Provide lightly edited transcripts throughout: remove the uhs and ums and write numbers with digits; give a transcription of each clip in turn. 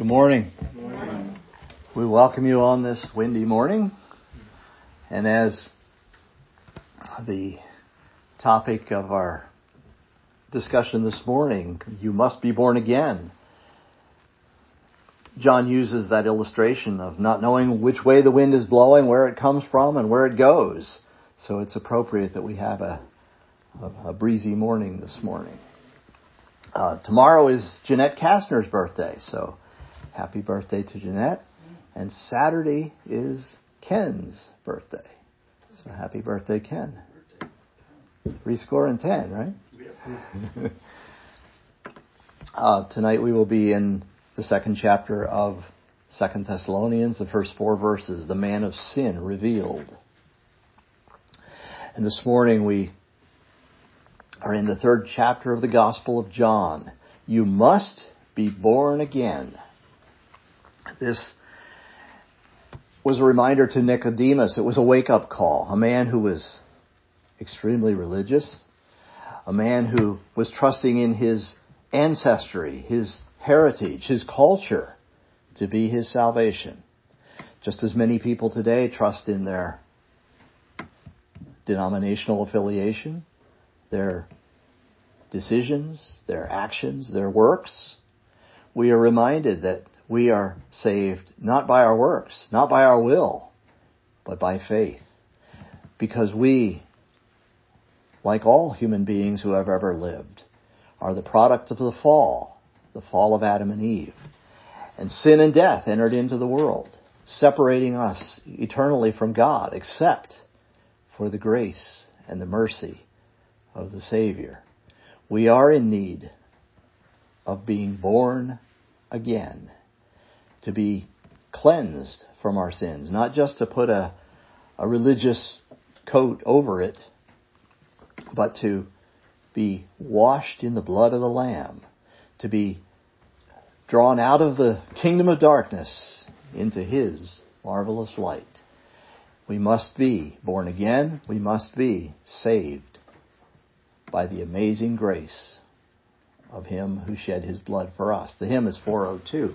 Good morning. Good morning. We welcome you on this windy morning. And as the topic of our discussion this morning, you must be born again. John uses that illustration of not knowing which way the wind is blowing, where it comes from, and where it goes. So it's appropriate that we have a breezy morning this morning. Tomorrow is Jeanette Kastner's birthday, so happy birthday to Jeanette. And Saturday is Ken's birthday. So happy birthday, Ken. 70, right? Tonight we will be in the second chapter of 2 Thessalonians, the first 4 verses, the man of sin revealed. And this morning we are in the 3rd chapter of the Gospel of John. You must be born again. This was a reminder to Nicodemus. It was a wake-up call. A man who was extremely religious. A man who was trusting in his ancestry, his heritage, his culture to be his salvation. Just as many people today trust in their denominational affiliation, their decisions, their actions, their works. We are reminded that we are saved not by our works, not by our will, but by faith. Because we, like all human beings who have ever lived, are the product of the fall of Adam and Eve. And sin and death entered into the world, separating us eternally from God, except for the grace and the mercy of the Savior. We are in need of being born again, to be cleansed from our sins, not just to put a religious coat over it, but to be washed in the blood of the Lamb, to be drawn out of the kingdom of darkness into His marvelous light. We must be born again. We must be saved by the amazing grace of Him who shed His blood for us. The hymn is 402.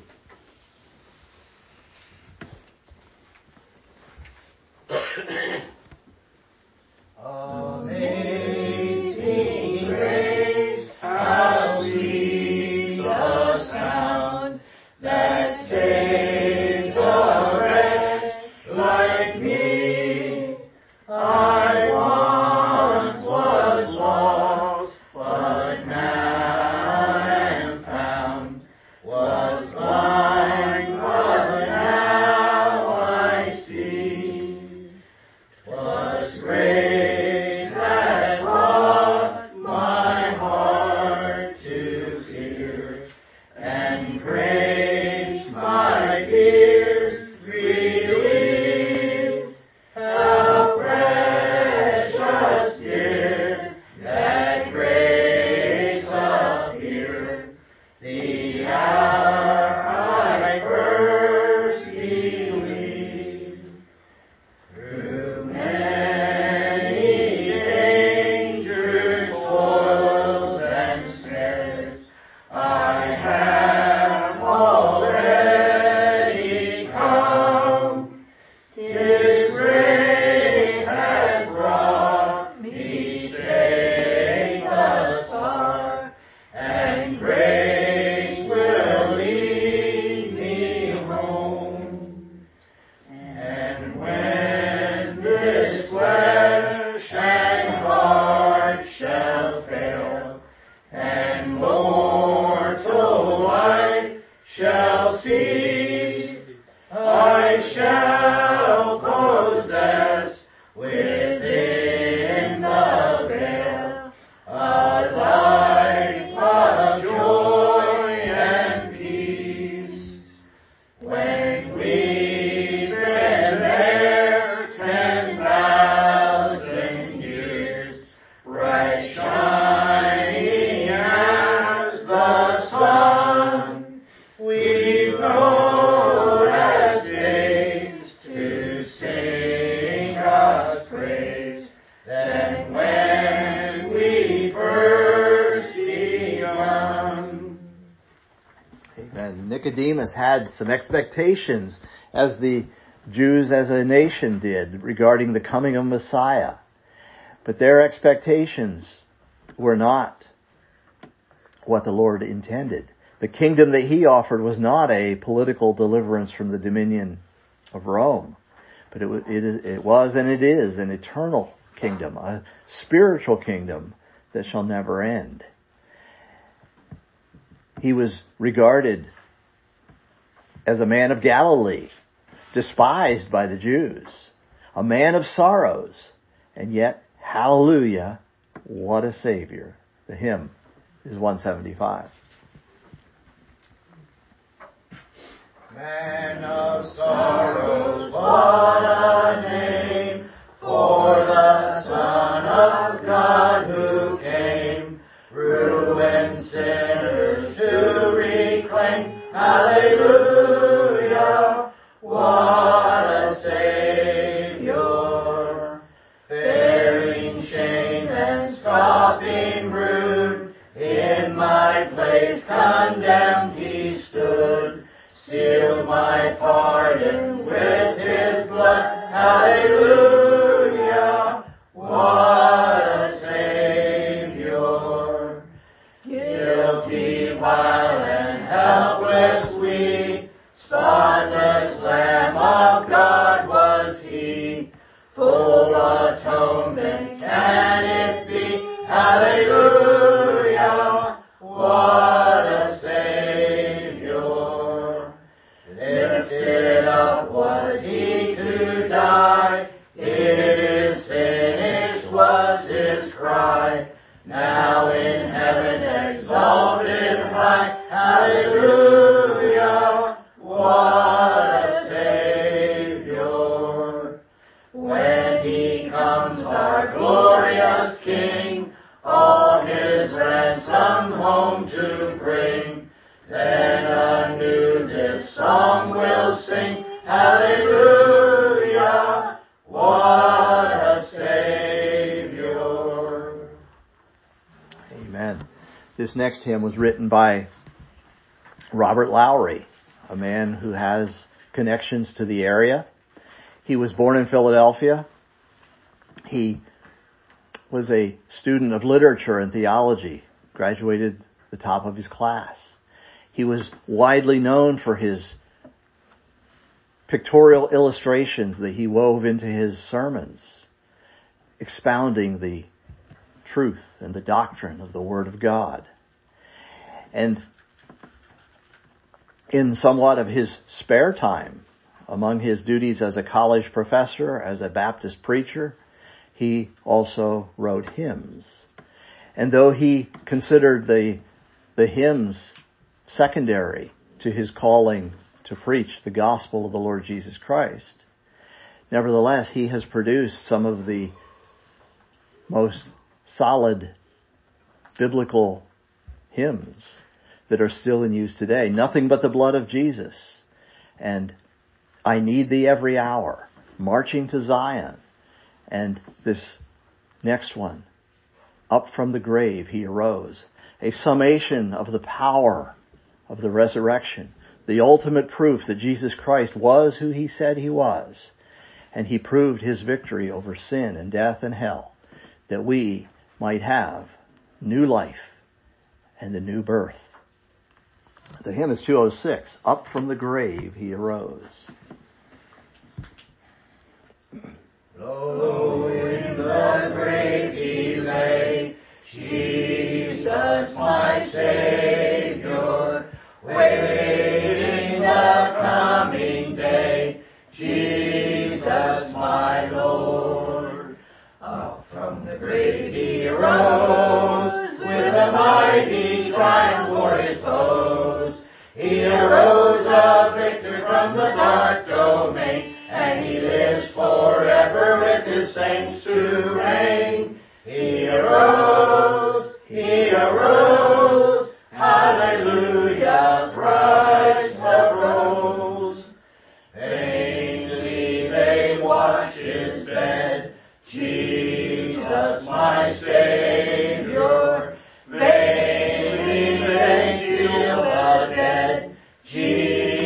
Amazing grace, how sweet the sound that saved a wretch like me. I once was lost, but now am found. Was blind, but now I see. Was grace that taught my heart to fear, and grace my fears relieved. How precious did that grace appear, the hour I first believed. Through many dangers, toils, and snares, I have already come. His grace has brought me safe thus far, and grace will lead me home. And when this flesh and heart shall fail, and mortal life shall cease, I shall possess within the veil a life of joy and peace. When we've been there 10,000 years, bright shining as the sun, we've known as days to Nicodemus had some expectations, as the Jews as a nation did, regarding the coming of Messiah. But their expectations were not what the Lord intended. The kingdom that he offered was not a political deliverance from the dominion of Rome, but it was and it is an eternal kingdom, a spiritual kingdom that shall never end. He was regarded as a man of Galilee, despised by the Jews, a man of sorrows, and yet, hallelujah, what a Savior. The hymn is 175. Man of sorrows, what a name for the Son of God who came, ruined sinners to reclaim. Hallelujah, what a Savior, bearing shame and scoffing rude, in my place condemned he stood, sealed my pardon with his blood. Hallelujah, what a Savior, guilty, vile, and helpless, weak, spotless Lamb of God was he, full atonement can it be. Hallelujah, what a Savior, lifted up was he to die, it is finished was his cry, now in heaven exalted high. Hallelujah, what a Savior, when he comes our glorious King, all his ransom home to bring, then anew this song we'll sing. Hallelujah, what a Savior. Amen. This next hymn was written by Robert Lowry, a man who has connections to the area. He was born in Philadelphia. He was a student of literature and theology, graduated the top of his class. He was widely known for his pictorial illustrations that he wove into his sermons, expounding the truth and the doctrine of the Word of God. And in somewhat of his spare time, among his duties as a college professor, as a Baptist preacher, he also wrote hymns. And though he considered the hymns secondary to his calling to preach the gospel of the Lord Jesus Christ, nevertheless, he has produced some of the most solid biblical hymns that are still in use today. Nothing But the Blood of Jesus, and I Need Thee Every Hour, Marching to Zion, and this next one, Up from the Grave He Arose, a summation of the power of the resurrection, the ultimate proof that Jesus Christ was who he said he was, and he proved his victory over sin and death and hell, that we might have new life and a new birth. The hymn is 206, Up from the Grave He Arose. Low in the grave he lay, Jesus my Savior, waiting the coming day, Jesus my Lord. Up from the grave he arose, with a mighty triumph for his foes. He arose a victor from the dark domain, and he lives forever with his saints to reign. He arose, hallelujah, Christ arose. Vainly they watch his bed, Jesus my Savior. Vainly they shield the dead, Jesus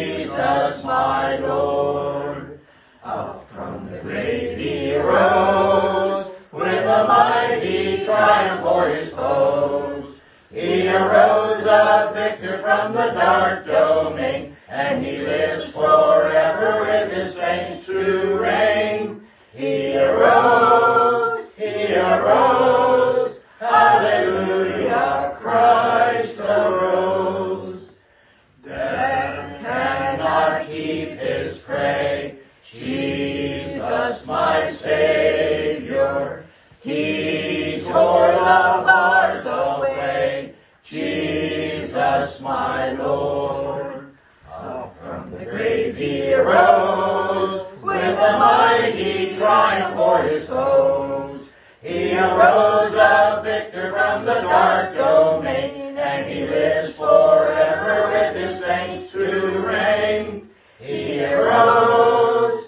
saints to reign. He arose, he arose, hallelujah, Christ arose. Death cannot keep his prey, Jesus my Savior. He tore the bars away, Jesus my Lord. Up from the grave he arose, with a mighty triumph for his foes. He arose a victor from the dark domain, and he lives forever with his saints to reign. He arose,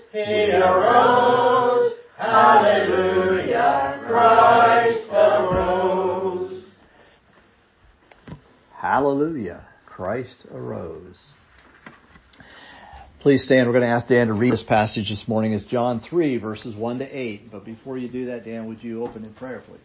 hallelujah, Christ arose. Hallelujah, Christ arose. Please stand. We're going to ask Dan to read this passage this morning. It's John 3, verses 1 to 8. But before you do that, Dan, would you open in prayer, please?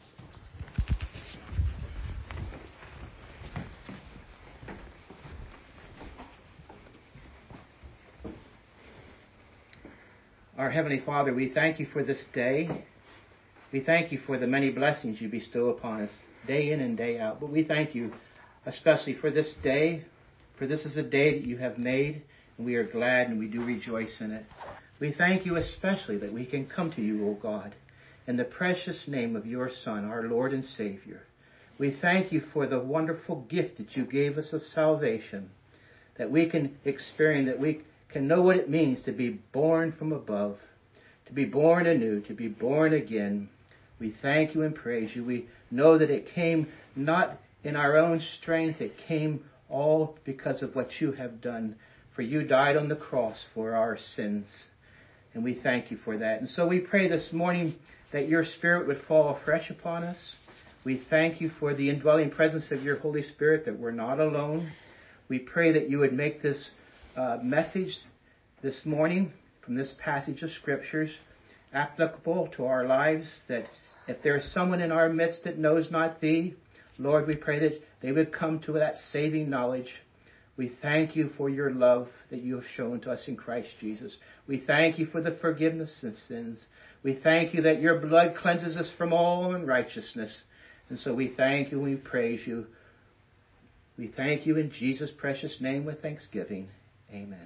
Our Heavenly Father, we thank you for this day. We thank you for the many blessings you bestow upon us day in and day out. But we thank you especially for this day, for this is a day that you have made, and we are glad and we do rejoice in it. We thank you especially that we can come to you, O God, in the precious name of your Son, our Lord and Savior. We thank you for the wonderful gift that you gave us of salvation, that we can experience, that we can know what it means to be born from above, to be born anew, to be born again. We thank you and praise you. We know that it came not in our own strength. It came all because of what you have done. For you died on the cross for our sins. And we thank you for that. And so we pray this morning that your Spirit would fall afresh upon us. We thank you for the indwelling presence of your Holy Spirit, that we're not alone. We pray that you would make this message this morning from this passage of Scriptures applicable to our lives, that if there is someone in our midst that knows not thee, Lord, we pray that they would come to that saving knowledge. We thank you for your love that you have shown to us in Christ Jesus. We thank you for the forgiveness of sins. We thank you that your blood cleanses us from all unrighteousness. And so we thank you and we praise you. We thank you in Jesus' precious name with thanksgiving. Amen.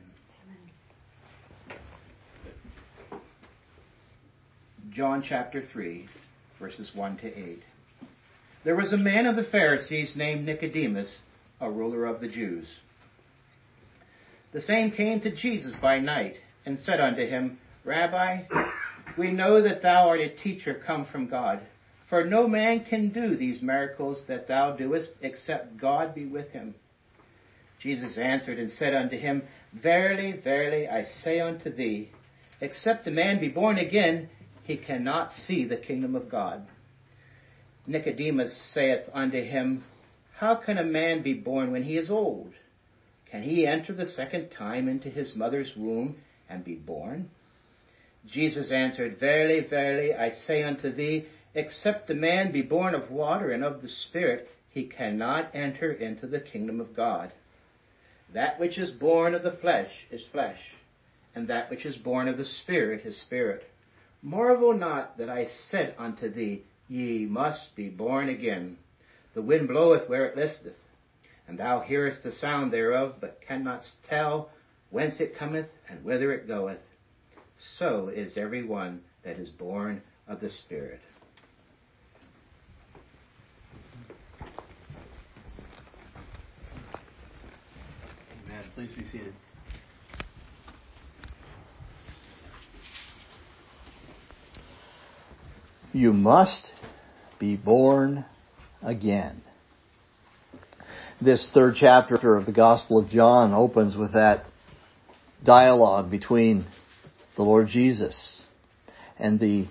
John chapter 3, verses 1 to 8. There was a man of the Pharisees named Nicodemus, a ruler of the Jews. The same came to Jesus by night and said unto him, Rabbi, we know that thou art a teacher come from God, for no man can do these miracles that thou doest except God be with him. Jesus answered and said unto him, Verily, verily, I say unto thee, except a man be born again, he cannot see the kingdom of God. Nicodemus saith unto him, How can a man be born when he is old? Can he enter the second time into his mother's womb and be born? Jesus answered, Verily, verily, I say unto thee, except a man be born of water and of the Spirit, he cannot enter into the kingdom of God. That which is born of the flesh is flesh, and that which is born of the Spirit is spirit. Marvel not that I said unto thee, Ye must be born again. The wind bloweth where it listeth, and thou hearest the sound thereof, but cannot tell whence it cometh and whither it goeth. So is every one that is born of the Spirit. Amen. Please be seated. You must be born again. This third chapter of the Gospel of John opens with that dialogue between the Lord Jesus and the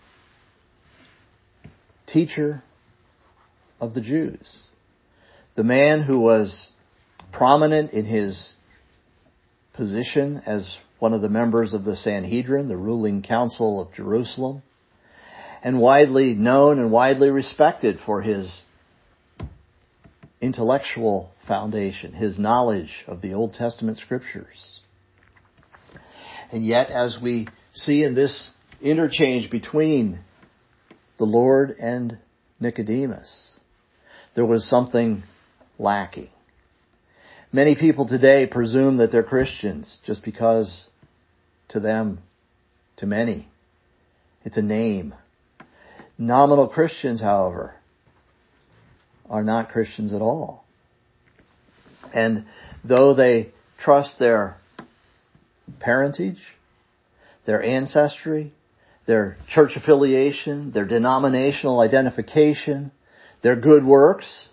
teacher of the Jews, the man who was prominent in his position as one of the members of the Sanhedrin, the ruling council of Jerusalem, and widely known and widely respected for his intellectual foundation, his knowledge of the Old Testament Scriptures. And yet, as we see in this interchange between the Lord and Nicodemus, there was something lacking. Many people today presume that they're Christians just because to them, to many, it's a name. Nominal Christians, however, are not Christians at all. And though they trust their parentage, their ancestry, their church affiliation, their denominational identification, their good works,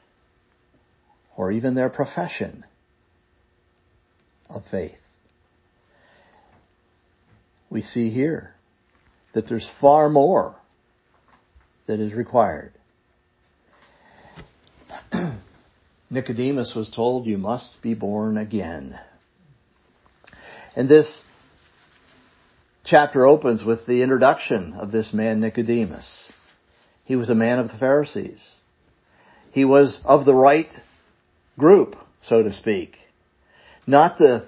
or even their profession of faith, we see here that there's far more that is required. Nicodemus was told, you must be born again. And this chapter opens with the introduction of this man Nicodemus. He was a man of the Pharisees. He was of the right group, so to speak. Not the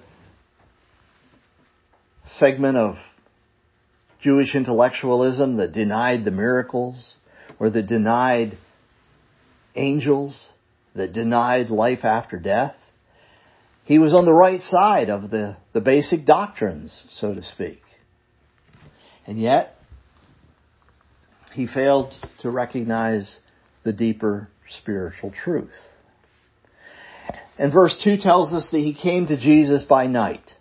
segment of Jewish intellectualism that denied the miracles, or that denied angels, that denied life after death. He was on the right side of the basic doctrines, so to speak. And yet, he failed to recognize the deeper spiritual truth. And verse 2 tells us that he came to Jesus by night.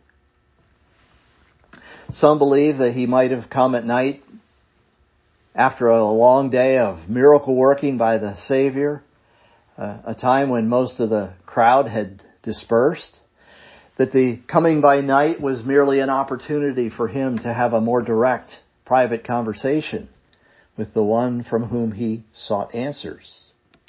Some believe that he might have come at night after a long day of miracle working by the Savior, a time when most of the crowd had dispersed, that the coming by night was merely an opportunity for him to have a more direct, private conversation with the one from whom he sought answers.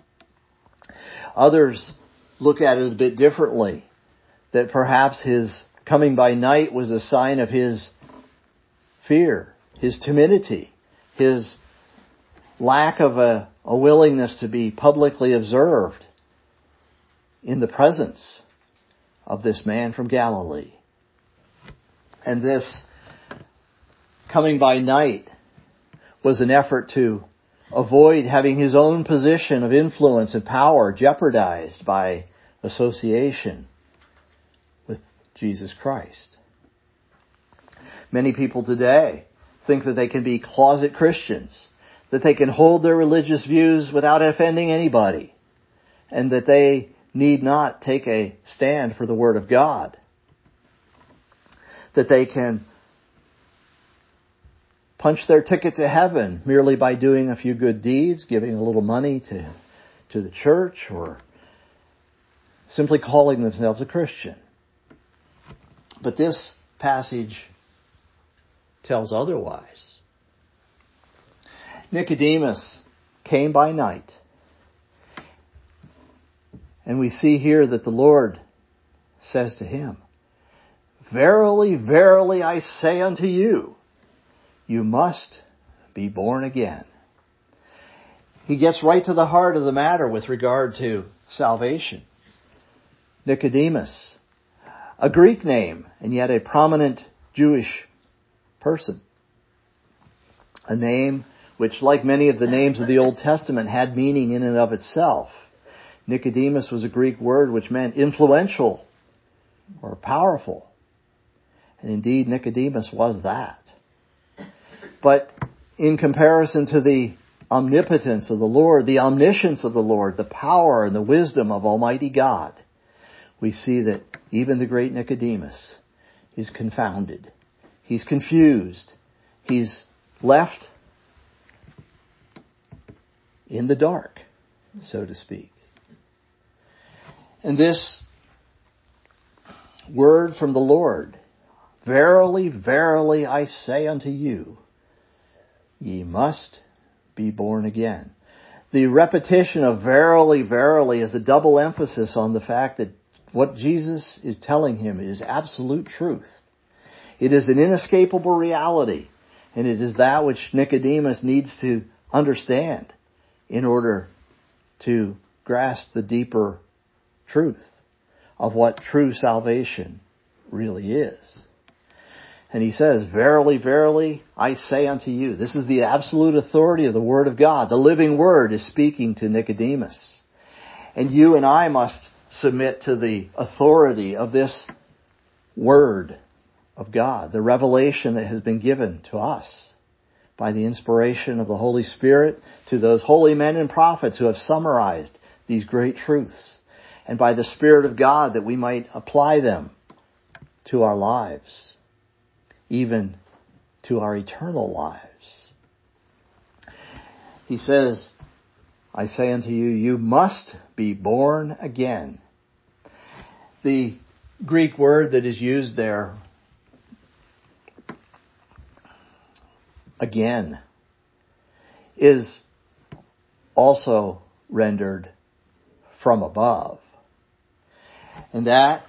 Others look at it a bit differently, that perhaps his coming by night was a sign of his fear, his timidity, his lack of a willingness to be publicly observed in the presence of this man from Galilee. And this coming by night was an effort to avoid having his own position of influence and power jeopardized by association with Jesus Christ. Many people today think that they can be closet Christians, that they can hold their religious views without offending anybody, and that they need not take a stand for the Word of God, that they can punch their ticket to heaven merely by doing a few good deeds, giving a little money to the church, or simply calling themselves a Christian. But this passage tells otherwise. Nicodemus came by night. And we see here that the Lord says to him, "Verily, verily, I say unto you, you must be born again." He gets right to the heart of the matter with regard to salvation. Nicodemus, a Greek name, and yet a prominent Jewish person. A name which, like many of the names of the Old Testament, had meaning in and of itself. Nicodemus was a Greek word which meant influential or powerful. And indeed, Nicodemus was that. But in comparison to the omnipotence of the Lord, the omniscience of the Lord, the power and the wisdom of Almighty God, we see that even the great Nicodemus is confounded. He's confused. He's left in the dark, so to speak. And this word from the Lord, "Verily, verily, I say unto you, ye must be born again." The repetition of "verily, verily" is a double emphasis on the fact that what Jesus is telling him is absolute truth. It is an inescapable reality, and it is that which Nicodemus needs to understand in order to grasp the deeper truth of what true salvation really is. And he says, "Verily, verily, I say unto you." This is the absolute authority of the Word of God. The living Word is speaking to Nicodemus. And you and I must submit to the authority of this Word of God, the revelation that has been given to us by the inspiration of the Holy Spirit to those holy men and prophets who have summarized these great truths, and by the Spirit of God that we might apply them to our lives, even to our eternal lives. He says, "I say unto you, you must be born again." The Greek word that is used there, again, is also rendered from above. And that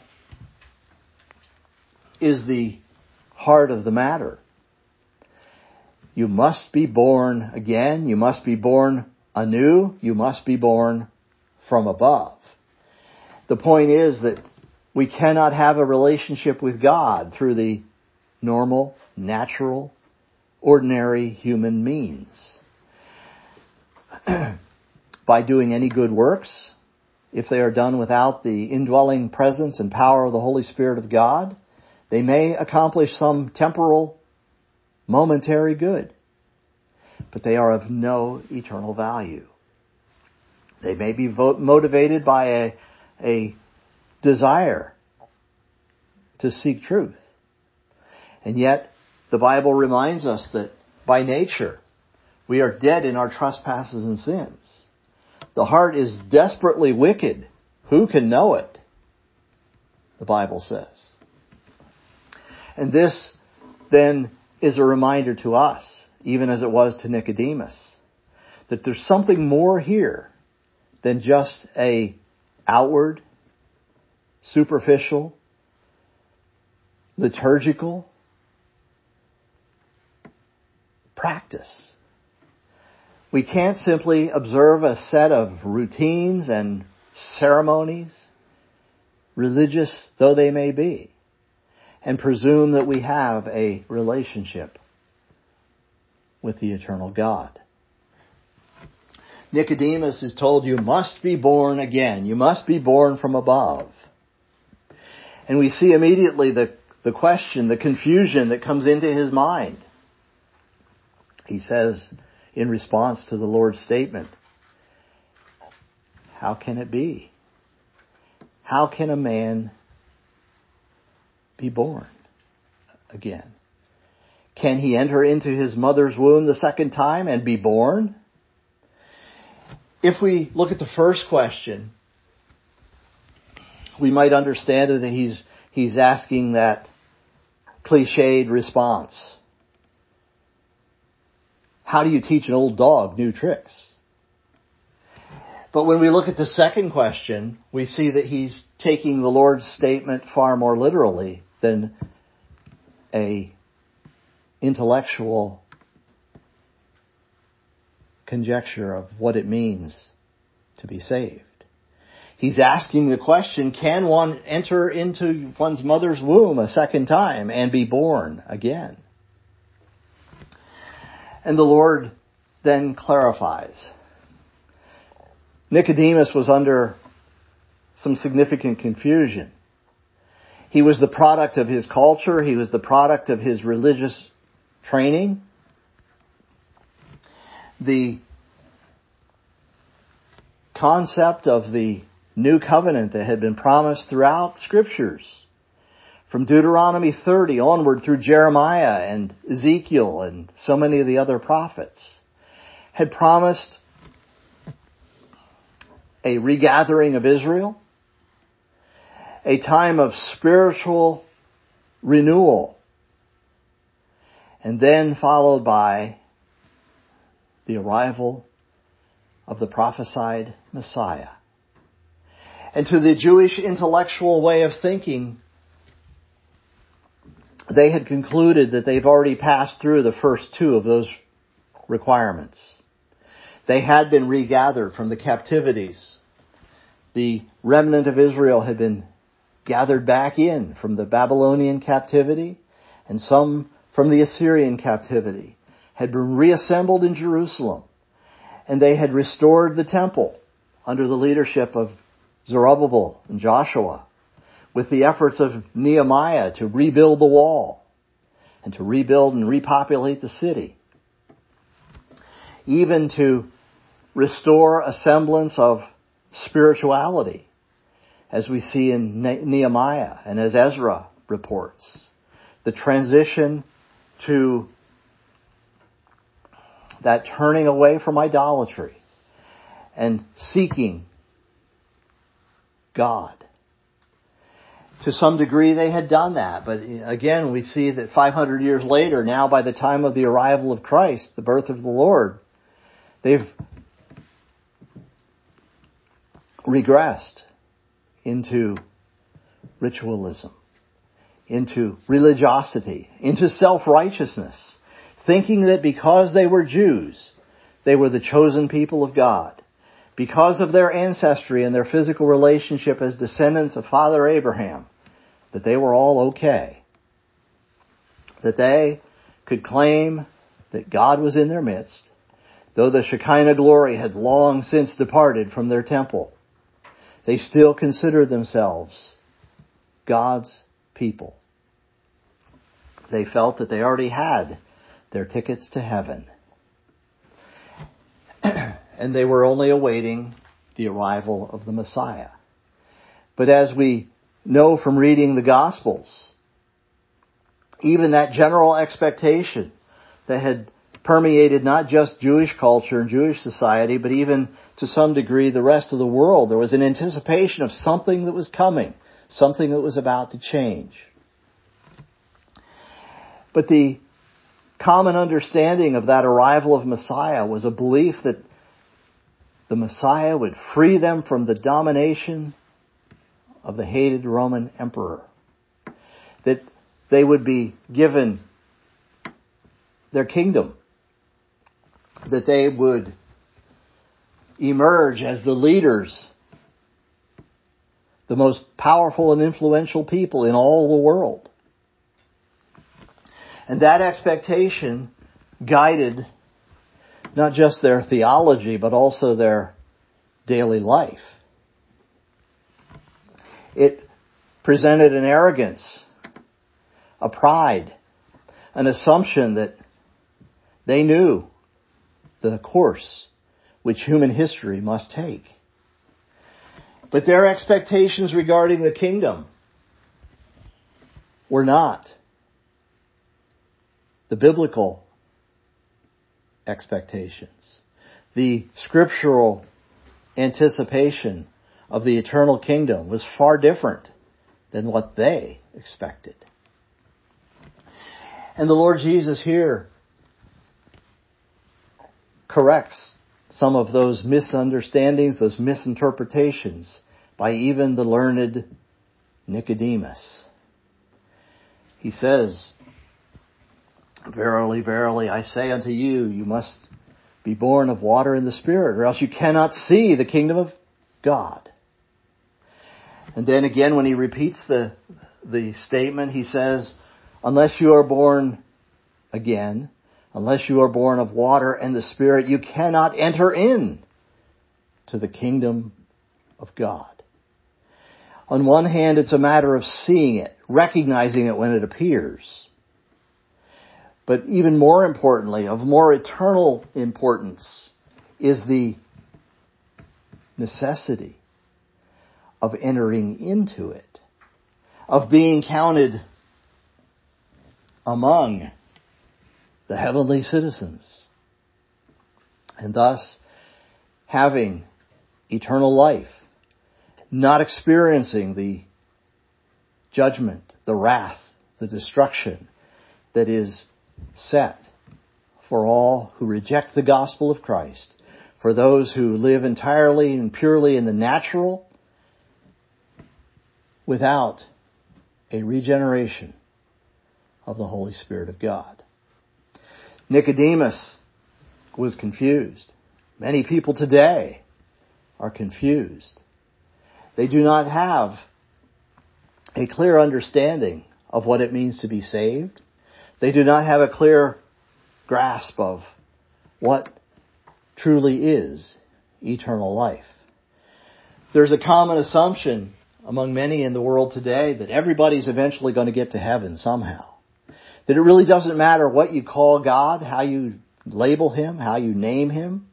is the heart of the matter. You must be born again. You must be born anew. You must be born from above. The point is that we cannot have a relationship with God through the normal, natural, ordinary human means. By doing any good works, if they are done without the indwelling presence and power of the Holy Spirit of God, they may accomplish some temporal, momentary good, but they are of no eternal value. They may be motivated by a desire to seek truth. And yet, the Bible reminds us that by nature, we are dead in our trespasses and sins. The heart is desperately wicked. Who can know it? The Bible says. And this then is a reminder to us, even as it was to Nicodemus, that there's something more here than just a outward, superficial, liturgical practice. We can't simply observe a set of routines and ceremonies, religious though they may be, and presume that we have a relationship with the eternal God. Nicodemus is told, you must be born again. You must be born from above. And we see immediately the question, the confusion that comes into his mind. He says, in response to the Lord's statement, how can it be? How can a man be born again? Can he enter into his mother's womb the second time and be born? If we look at the first question, we might understand that he's asking that cliched response. How do you teach an old dog new tricks? But when we look at the second question, we see that he's taking the Lord's statement far more literally than a intellectual conjecture of what it means to be saved. He's asking the question, can one enter into one's mother's womb a second time and be born again? And the Lord then clarifies. Nicodemus was under some significant confusion. He was the product of his culture. He was the product of his religious training. The concept of the new covenant that had been promised throughout Scriptures, from Deuteronomy 30 onward through Jeremiah and Ezekiel and so many of the other prophets, had promised a regathering of Israel, a time of spiritual renewal, and then followed by the arrival of the prophesied Messiah. And to the Jewish intellectual way of thinking, they had concluded that they've already passed through the first two of those requirements. They had been regathered from the captivities. The remnant of Israel had been gathered back in from the Babylonian captivity, and some from the Assyrian captivity, had been reassembled in Jerusalem, and they had restored the temple under the leadership of Zerubbabel and Joshua, with the efforts of Nehemiah to rebuild the wall and to rebuild and repopulate the city, even to restore a semblance of spirituality, as we see in Nehemiah and as Ezra reports. The transition to that turning away from idolatry and seeking God. To some degree they had done that, but again we see that 500 years later, now by the time of the arrival of Christ, the birth of the Lord, they've regressed into ritualism, into religiosity, into self-righteousness, thinking that because they were Jews, they were the chosen people of God. Because of their ancestry and their physical relationship as descendants of Father Abraham, that they were all okay. That they could claim that God was in their midst, though the Shekinah glory had long since departed from their temple. They still considered themselves God's people. They felt that they already had their tickets to heaven. And they were only awaiting the arrival of the Messiah. But as we know from reading the Gospels, even that general expectation that had permeated not just Jewish culture and Jewish society, but even to some degree the rest of the world, there was an anticipation of something that was coming, something that was about to change. But the common understanding of that arrival of Messiah was a belief that the Messiah would free them from the domination of the hated Roman emperor. That they would be given their kingdom. That they would emerge as the leaders, the most powerful and influential people in all the world. And that expectation guided not just their theology, but also their daily life. It presented an arrogance, a pride, an assumption that they knew the course which human history must take. But their expectations regarding the kingdom were not the biblical expectations, the scriptural anticipation of the eternal kingdom was far different than what they expected. And the Lord Jesus here corrects some of those misunderstandings, those misinterpretations by even the learned Nicodemus. He says, "Verily, verily, I say unto you, you must be born of water and the Spirit, or else you cannot see the kingdom of God." And then again, when he repeats the statement, he says, "Unless you are born again, unless you are born of water and the Spirit, you cannot enter in to the kingdom of God." On one hand, it's a matter of seeing it, recognizing it when it appears. But even more importantly, of more eternal importance, is the necessity of entering into it, of being counted among the heavenly citizens, and thus having eternal life, not experiencing the judgment, the wrath, the destruction that is set for all who reject the gospel of Christ, for those who live entirely and purely in the natural without a regeneration of the Holy Spirit of God. Nicodemus was confused. Many people today are confused. They do not have a clear understanding of what it means to be saved, They do not have a clear grasp of what truly is eternal life. There's a common assumption among many in the world today that everybody's eventually going to get to heaven somehow. That it really doesn't matter what you call God, how you label Him, how you name Him.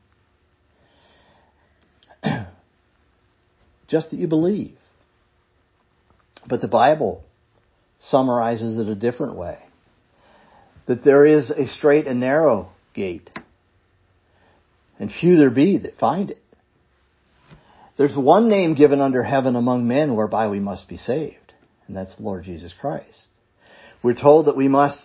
Just that you believe. But the Bible summarizes it a different way. That there is a straight and narrow gate. And few there be that find it. There's one name given under heaven among men whereby we must be saved. And that's the Lord Jesus Christ. We're told that we must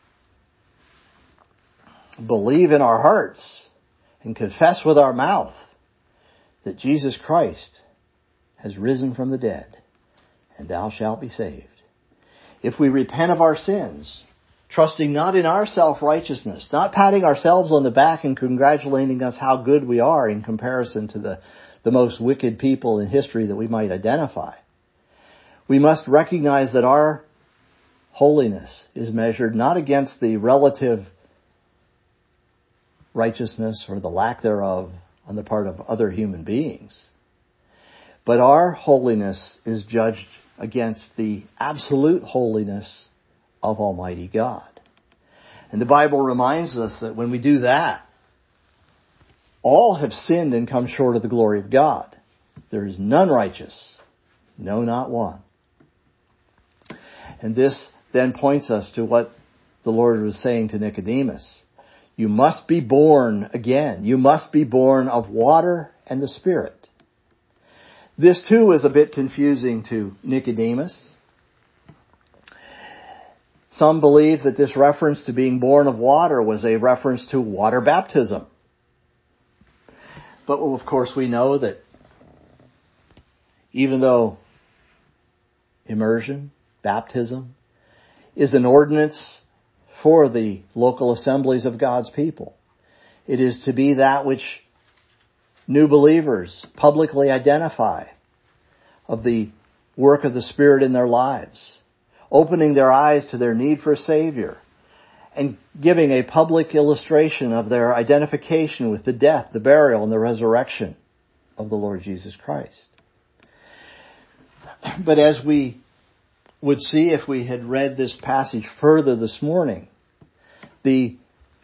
believe in our hearts and confess with our mouth that Jesus Christ has risen from the dead, and thou shalt be saved. If we repent of our sins, trusting not in our self-righteousness, not patting ourselves on the back and congratulating us how good we are in comparison to the most wicked people in history that we might identify, we must recognize that our holiness is measured not against the relative righteousness or the lack thereof on the part of other human beings, but our holiness is judged against the absolute holiness of Almighty God. And the Bible reminds us that when we do that, all have sinned and come short of the glory of God. There is none righteous, no, not one. And this then points us to what the Lord was saying to Nicodemus. You must be born again. You must be born of water and the Spirit. This too is a bit confusing to Nicodemus. Some believe that this reference to being born of water was a reference to water baptism. But of course we know that even though immersion, baptism, is an ordinance for the local assemblies of God's people, it is to be that which new believers publicly identify of the work of the Spirit in their lives, opening their eyes to their need for a Savior, and giving a public illustration of their identification with the death, the burial, and the resurrection of the Lord Jesus Christ. But as we would see if we had read this passage further this morning, the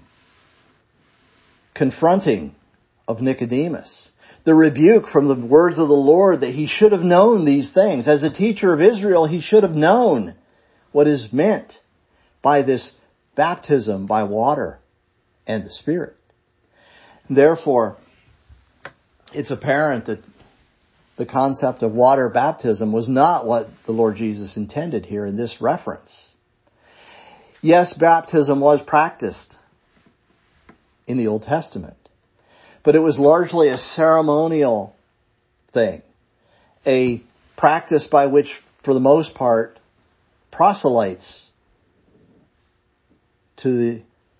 confronting of Nicodemus, the rebuke from the words of the Lord that he should have known these things. As a teacher of Israel, he should have known what is meant by this baptism by water and the Spirit. Therefore, it's apparent that the concept of water baptism was not what the Lord Jesus intended here in this reference. Yes, baptism was practiced in the Old Testament, but it was largely a ceremonial thing, a practice by which, for the most part, proselytes to the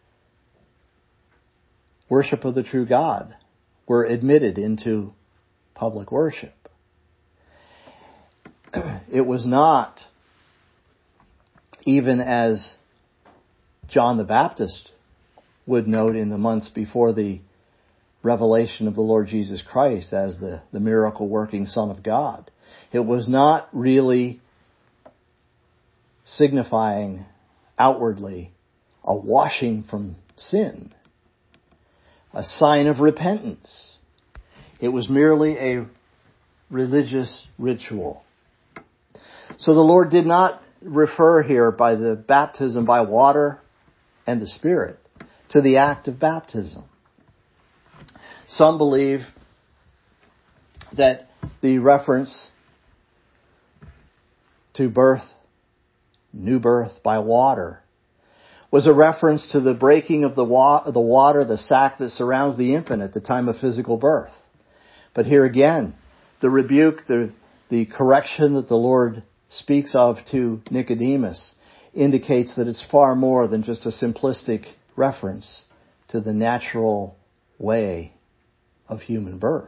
worship of the true God were admitted into public worship. It was not, even as John the Baptist would note in the months before the revelation of the Lord Jesus Christ as the miracle-working Son of God, it was not really signifying outwardly a washing from sin, a sign of repentance. It was merely a religious ritual. So the Lord did not refer here by the baptism by water and the Spirit to the act of baptism. Some believe that the reference to birth, new birth by water, was a reference to the breaking of the water, the sac that surrounds the infant at the time of physical birth. But here again, the rebuke, the correction that the Lord speaks of to Nicodemus indicates that it's far more than just a simplistic reference to the natural way of human birth.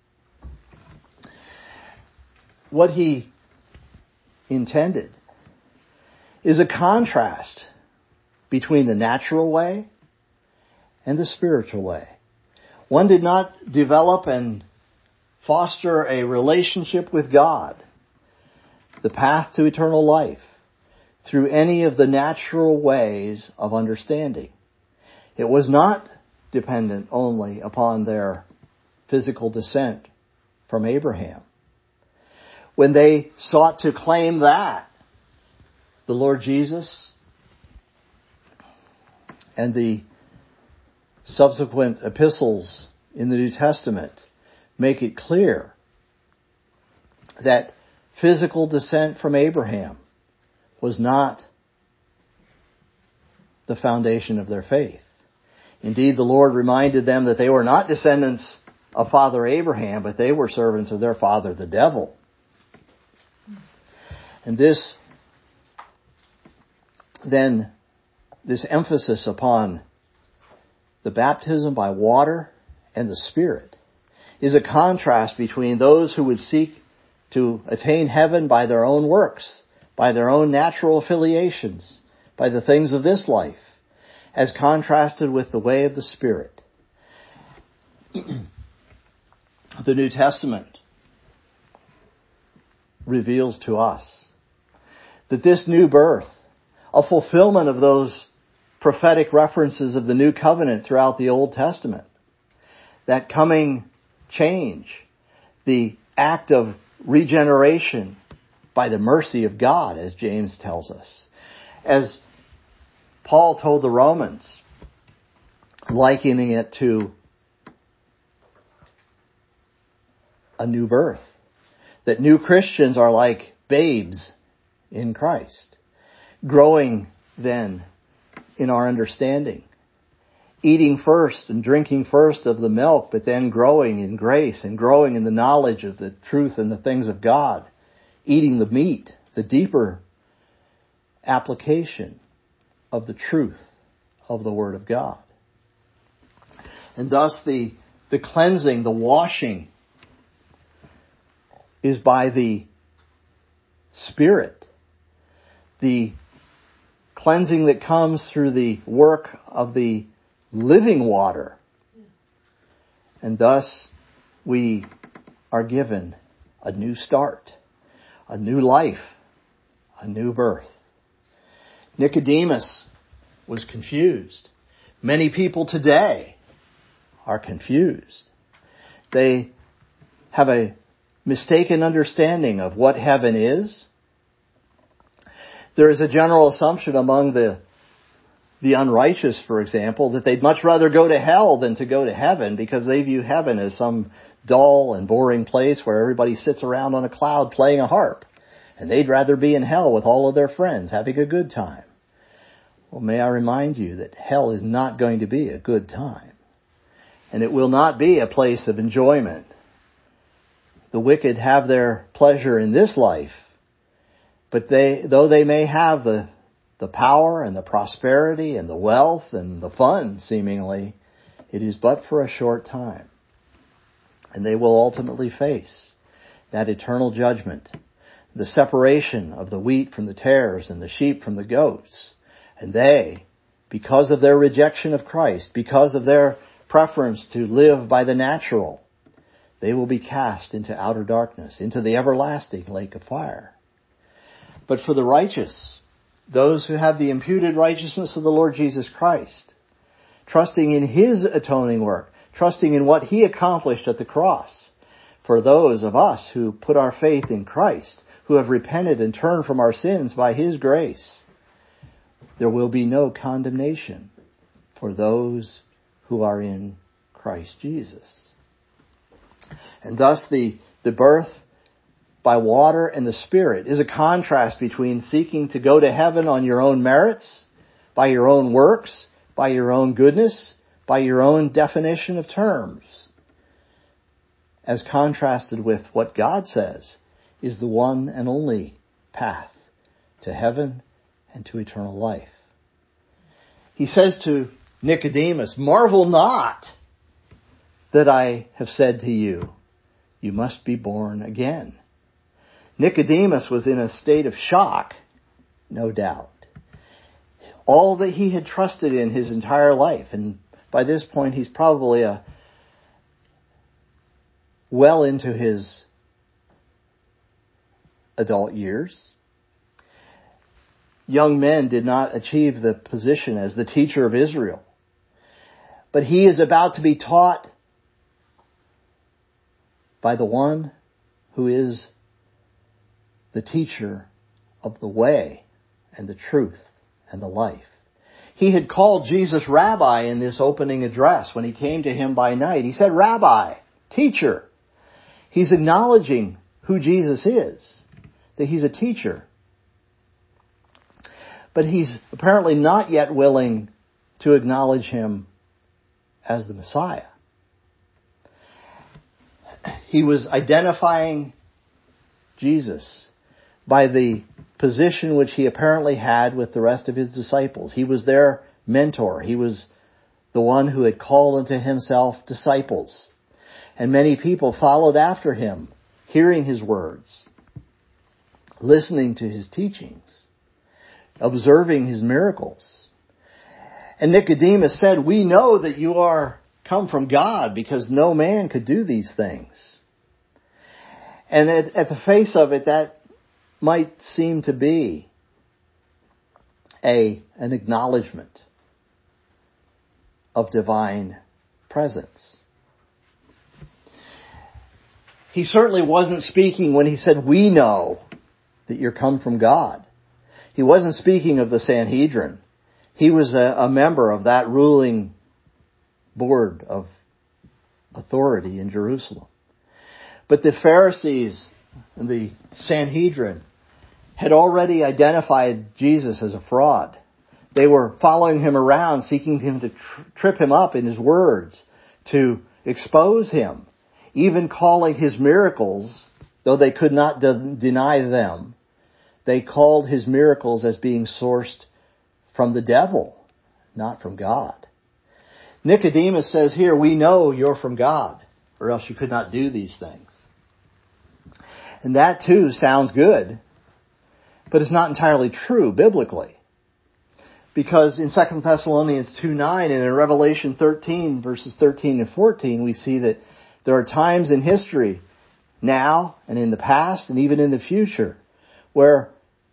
What he intended is a contrast between the natural way and the spiritual way. One did not develop and foster a relationship with God, the path to eternal life, through any of the natural ways of understanding. It was not dependent only upon their physical descent from Abraham. When they sought to claim that, the Lord Jesus and the subsequent epistles in the New Testament make it clear that physical descent from Abraham was not the foundation of their faith. Indeed, the Lord reminded them that they were not descendants of Father Abraham, but they were servants of their father, the devil. And this emphasis upon the baptism by water and the Spirit is a contrast between those who would seek to attain heaven by their own works, by their own natural affiliations, by the things of this life, as contrasted with the way of the Spirit. The New Testament reveals to us that this new birth, a fulfillment of those prophetic references of the new covenant throughout the Old Testament, that coming change, the act of regeneration by the mercy of God, as James tells us. As Paul told the Romans, likening it to a new birth, that new Christians are like babes in Christ, growing then in our understanding, eating first and drinking first of the milk, but then growing in grace and growing in the knowledge of the truth and the things of God, eating the meat, the deeper application of the truth of the Word of God. And thus the cleansing, the washing is by the Spirit. The cleansing that comes through the work of the living water. And thus we are given a new start, a new life, a new birth. Nicodemus was confused. Many people today are confused. They have a mistaken understanding of what heaven is. There is a general assumption among the unrighteous, for example, that they'd much rather go to hell than to go to heaven because they view heaven as some dull and boring place where everybody sits around on a cloud playing a harp. And they'd rather be in hell with all of their friends having a good time. Well, may I remind you that hell is not going to be a good time. And it will not be a place of enjoyment. The wicked have their pleasure in this life, but though they may have the power and the prosperity and the wealth and the fun, seemingly, it is but for a short time. And they will ultimately face that eternal judgment, the separation of the wheat from the tares and the sheep from the goats. And they, because of their rejection of Christ, because of their preference to live by the natural, they will be cast into outer darkness, into the everlasting lake of fire. But for the righteous, those who have the imputed righteousness of the Lord Jesus Christ, trusting in His atoning work, trusting in what He accomplished at the cross, for those of us who put our faith in Christ, who have repented and turned from our sins by His grace, there will be no condemnation for those who are in Christ Jesus. And thus the birth by water and the Spirit is a contrast between seeking to go to heaven on your own merits, by your own works, by your own goodness, by your own definition of terms, as contrasted with what God says is the one and only path to heaven and to eternal life. He says to Nicodemus, "Marvel not that I have said to you, you must be born again." Nicodemus was in a state of shock, no doubt. all that he had trusted in his entire life. And by this point, he's probably well into his adult years. Young men did not achieve the position as the teacher of Israel. But he is about to be taught by the one who is the teacher of the way and the truth and the life. He had called Jesus Rabbi in this opening address when he came to him by night. He said, Rabbi, teacher. He's acknowledging who Jesus is, that he's a teacher. But he's apparently not yet willing to acknowledge him as the Messiah. He was identifying Jesus by the position which he apparently had with the rest of his disciples. He was their mentor. He was the one who had called unto himself disciples. And many people followed after him, hearing his words, listening to his teachings, observing his miracles. And Nicodemus said, we know that you are come from God because no man could do these things. And at the face of it, that might seem to be an acknowledgement of divine presence. He certainly wasn't speaking when he said, we know that you're come from God. He wasn't speaking of the Sanhedrin. He was a member of that ruling board of authority in Jerusalem. But the Pharisees and the Sanhedrin had already identified Jesus as a fraud. They were following him around, seeking him to trip him up in his words, to expose him, even calling his miracles, though they could not deny them, they called his miracles as being sourced from the devil, not from God. Nicodemus says here, we know you're from God, or else you could not do these things. And that too sounds good, but it's not entirely true biblically. Because in 2 Thessalonians 2:9 and in Revelation 13, verses 13 and 14, we see that there are times in history, now and in the past and even in the future, where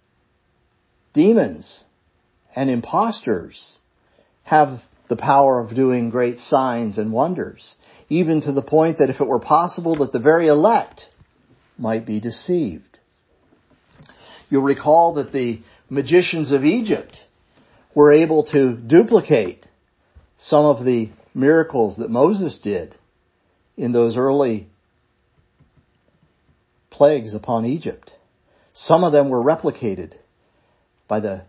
demons and impostors have the power of doing great signs and wonders, even to the point that if it were possible that the very elect might be deceived. You'll recall that the magicians of Egypt were able to duplicate some of the miracles that Moses did in those early plagues upon Egypt. Some of them were replicated by the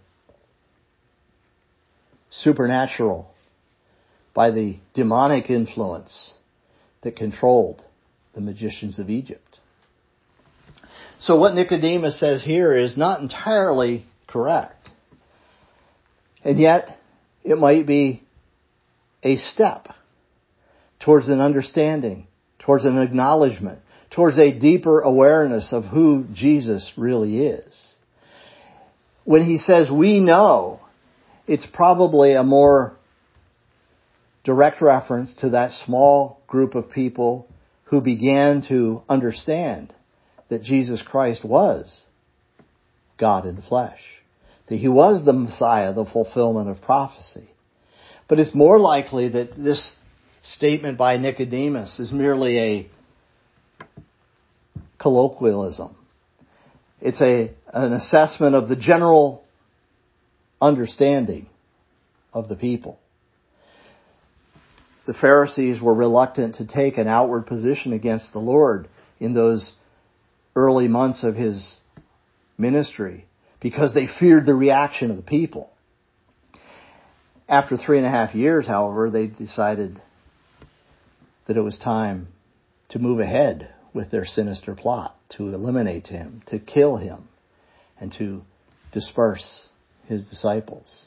supernatural, by the demonic influence that controlled the magicians of Egypt. So what Nicodemus says here is not entirely correct. And yet, it might be a step towards an understanding, towards an acknowledgement, towards a deeper awareness of who Jesus really is. When he says, we know, it's probably a more direct reference to that small group of people who began to understand that Jesus Christ was God in the flesh, that he was the Messiah, the fulfillment of prophecy. But it's more likely that this statement by Nicodemus is merely a colloquialism. It's an assessment of the general understanding of the people. The Pharisees were reluctant to take an outward position against the Lord in those early months of his ministry because they feared the reaction of the people. After 3.5 years, however, they decided that it was time to move ahead with their sinister plot, to eliminate him, to kill him, and to disperse his disciples.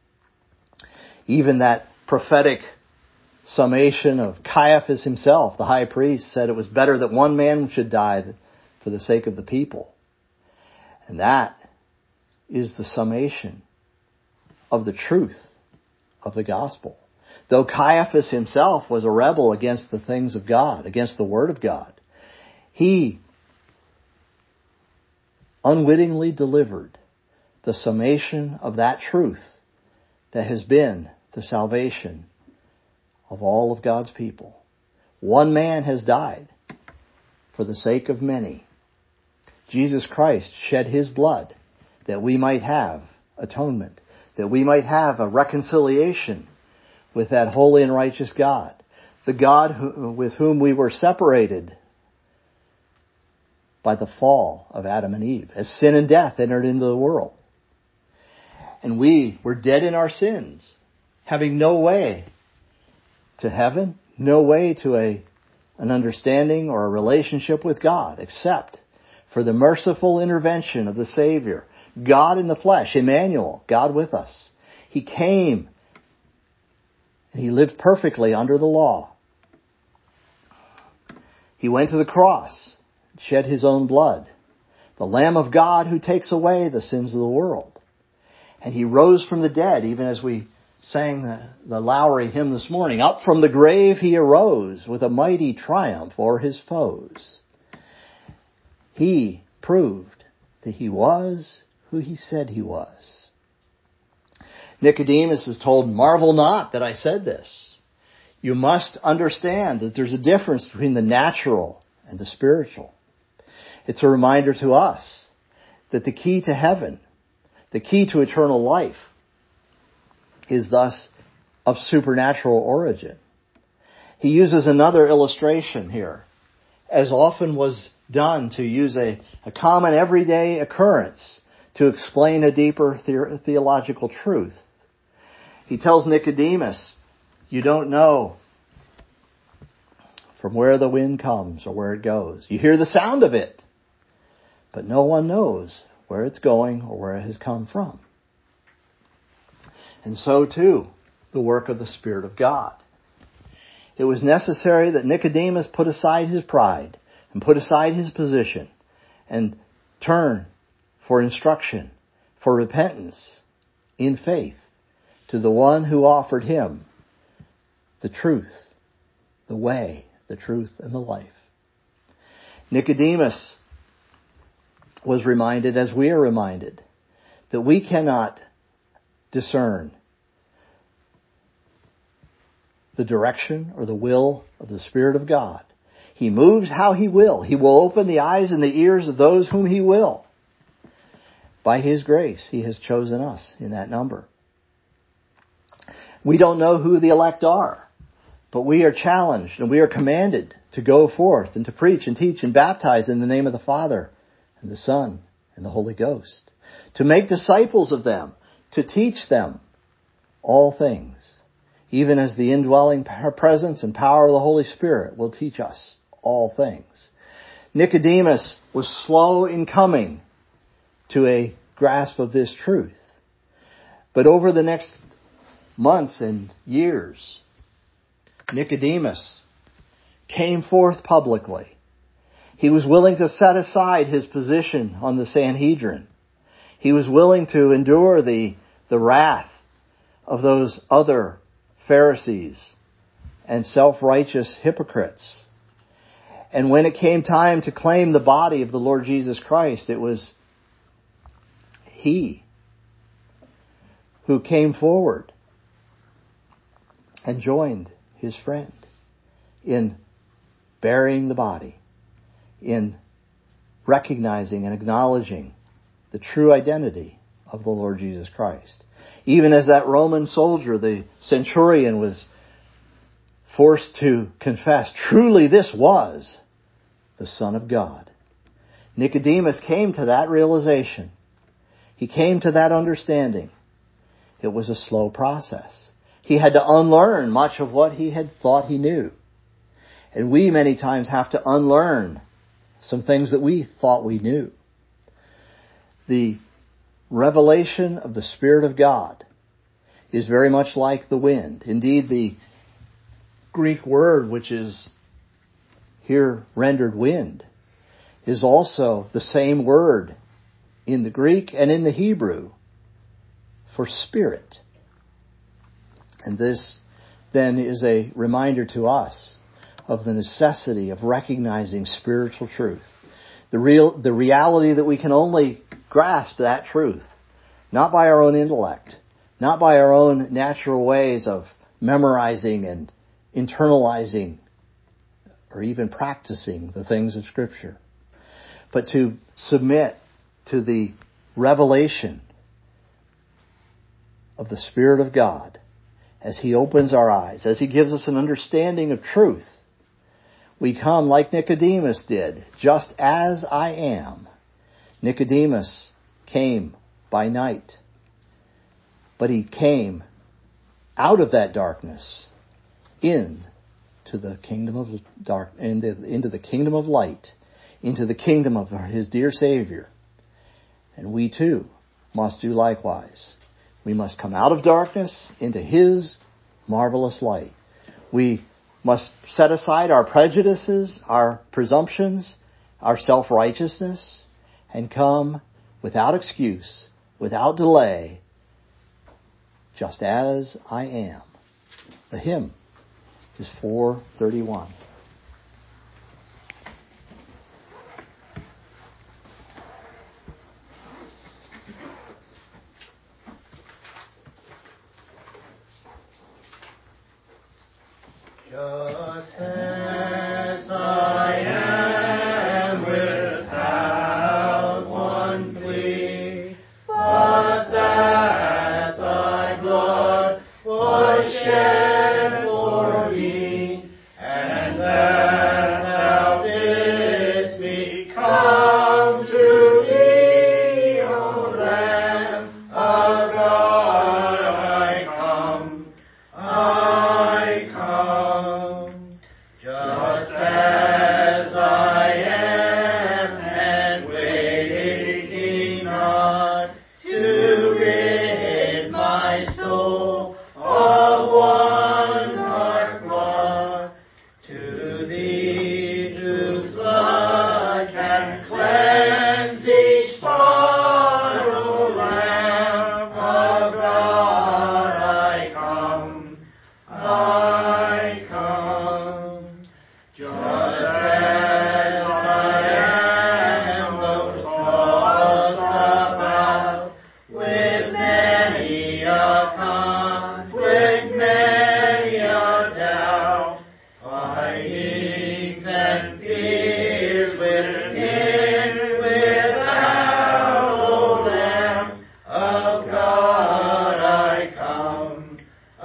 Even that prophetic summation of Caiaphas himself, the high priest, said it was better that one man should die for the sake of the people. And that is the summation of the truth of the gospel. Though Caiaphas himself was a rebel against the things of God, against the Word of God, he unwittingly delivered the summation of that truth that has been the salvation of all of God's people. One man has died for the sake of many. Jesus Christ shed his blood that we might have atonement, that we might have a reconciliation with that holy and righteous God, the God with whom we were separated by the fall of Adam and Eve, as sin and death entered into the world. And we were dead in our sins, having no way to heaven, no way to an understanding or a relationship with God, except for the merciful intervention of the Savior, God in the flesh, Emmanuel, God with us. He came and He lived perfectly under the law. He went to the cross, shed His own blood, the Lamb of God who takes away the sins of the world. And He rose from the dead, even as we sang the Lowry hymn this morning. Up from the grave He arose with a mighty triumph o'er His foes. He proved that He was who He said He was. Nicodemus is told, "Marvel not that I said this." You must understand that there's a difference between the natural and the spiritual. It's a reminder to us that the key to heaven, the key to eternal life, is thus of supernatural origin. He uses another illustration here, as often was done, to use a common everyday occurrence to explain a deeper theological truth. He tells Nicodemus, you don't know from where the wind comes or where it goes. You hear the sound of it, but no one knows where it's going or where it has come from. And so too, the work of the Spirit of God. It was necessary that Nicodemus put aside his pride and put aside his position and turn for instruction, for repentance in faith to the one who offered him the truth, the way, the truth, and the life. Nicodemus was reminded, as we are reminded, that we cannot discern the direction or the will of the Spirit of God. He moves how He will. He will open the eyes and the ears of those whom He will. By His grace, He has chosen us in that number. We don't know who the elect are, but we are challenged and we are commanded to go forth and to preach and teach and baptize in the name of the Father and the Son and the Holy Ghost, to make disciples of them, to teach them all things, even as the indwelling presence and power of the Holy Spirit will teach us all things. Nicodemus was slow in coming to a grasp of this truth. But over the next months and years, Nicodemus came forth publicly. He was willing to set aside his position on the Sanhedrin. He was willing to endure the wrath of those other Pharisees and self-righteous hypocrites. And when it came time to claim the body of the Lord Jesus Christ, it was he who came forward and joined his friend in burying the body, in recognizing and acknowledging the true identity of the Lord Jesus Christ. Even as that Roman soldier, the centurion, was forced to confess, truly this was the Son of God. Nicodemus came to that realization. He came to that understanding. It was a slow process. He had to unlearn much of what he had thought he knew. And we many times have to unlearn some things that we thought we knew. The revelation of the Spirit of God is very much like the wind. Indeed, the Greek word which is here rendered wind is also the same word in the Greek and in the Hebrew for spirit. And this then is a reminder to us of the necessity of recognizing spiritual truth. The reality that we can only grasp that truth, not by our own intellect, not by our own natural ways of memorizing and internalizing or even practicing the things of Scripture, but to submit to the revelation of the Spirit of God as He opens our eyes, as He gives us an understanding of truth. We come like Nicodemus did, just as I am. Nicodemus came by night, but he came out of that darkness into the kingdom of into the kingdom of light, into the kingdom of his dear Savior. And we too must do likewise. We must come out of darkness into His marvelous light. We must set aside our prejudices, our presumptions, our self-righteousness, and come without excuse, without delay, just as I am. The hymn is 431. Just as I am without one plea, but that thy blood was shed for me, and that thou didst me come to thee, O Lamb of God, I come. Just as I am, and waiting not to rid my soul of one dark blot, to thee whose blood can cleanse each spot, O Lamb of God, I come. I come. Just as I am, though tossed about with many a conflict, many a doubt, fightings and fears within, without, O Lamb of God, I come.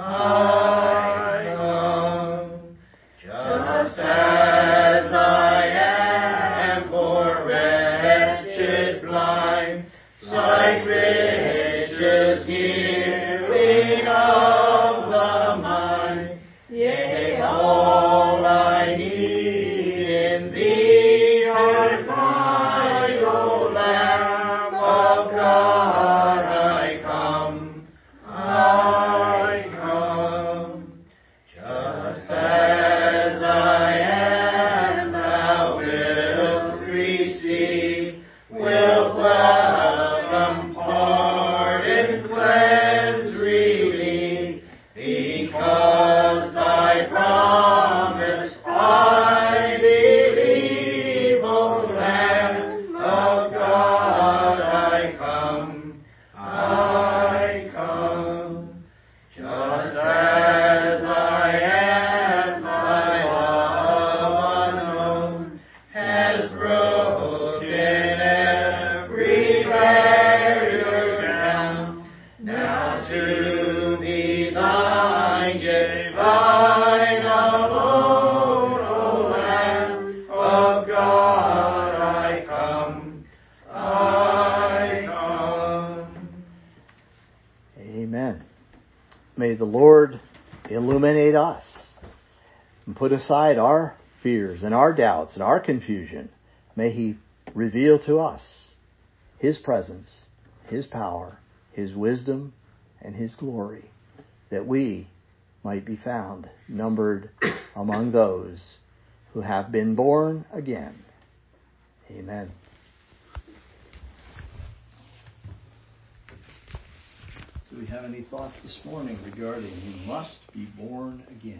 I come. Just as I am, for wretched blind, sight riches healing of the mind, yea, all I need in thee I find, O Lamb of God, I come. I come. Just as I am, thou wilt receive, wilt welcome, pardon, cleanse, relieve, because thy promise I believe, O Lamb of God, I come. I come. Just as I am, thy love unknown has broken every barrier down. Now to be thine, yea, thine alone, O Lamb of God, I come. I come. Amen. May the Lord illuminate us and put aside our fears and our doubts and our confusion. May He reveal to us His presence, His power, His wisdom, and His glory, that we might be found numbered among those who have been born again. Amen. Do we have any thoughts this morning regarding you must be born again?